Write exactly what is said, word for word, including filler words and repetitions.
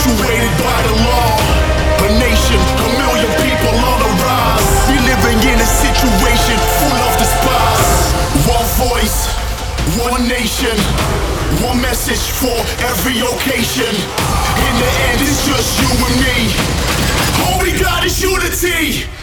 perpetuated by the law. A nation, a million people on the rise. We living in a situation full of despise. One voice, one nation, one message for every occasion. In the end, it's just you and me. All we got is unity.